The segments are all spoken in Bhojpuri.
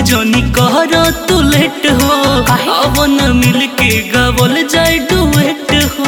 जनी कहर तू लेट हो अवन मिल के गावल जाए डुएट हो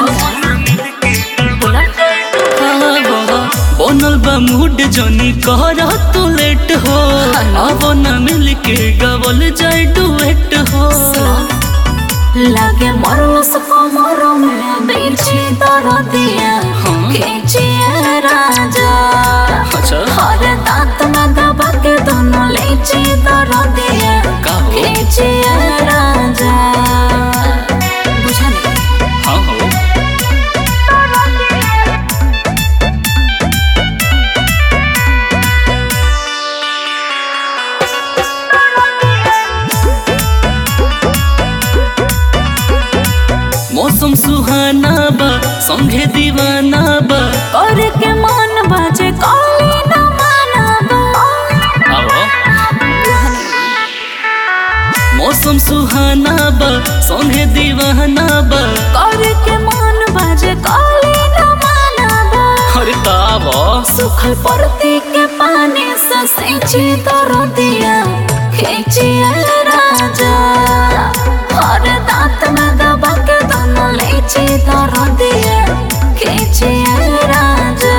बनल बा मूड जनी कहर तू लेट हो अवन मिल के गावल जाए डुएट हो लागे मरल सको मरो में बेची दरदिया खींचिए राजा हर दांत में दबा के दोनों लेची दरदिया खींचिए राजा बुझा नहीं हाँ हो मौसम सुहाना बा संगे दीवाना बा और के मन बाजे काली न माना बा मौसम सुहाना बा संगे दीवाना बा और के मन बाजे काली न माना बा अरे तावा सुखल परती के पानी से सींची दरदिया खींचिए राजा हर दांत में दबा के दोनों लेची दरदिया खींचिए राजा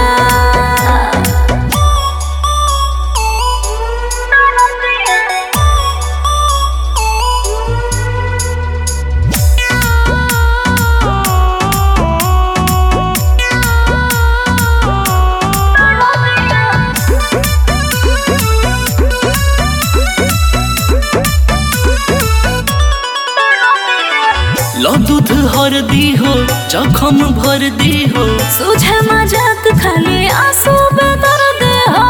लो दूध हर दी हो जखम भर दी हो सुझे मजाक खाली आंसू बेदर्द हो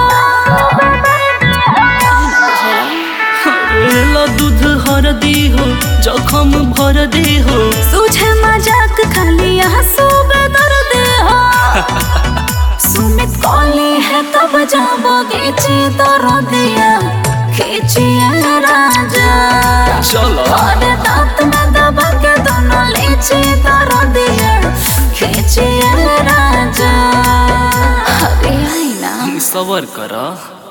लो दूध हर दी हो जखम भर दी हो सुझे मजाक खाली आंसू बेदर्द हो सुमित कॉली है तब जब खींची दरदिया खींचिए राजा चलो और दांत में दबा के दोनों लेची दरदिया खींचिए राजा अरे आई ना सबर कर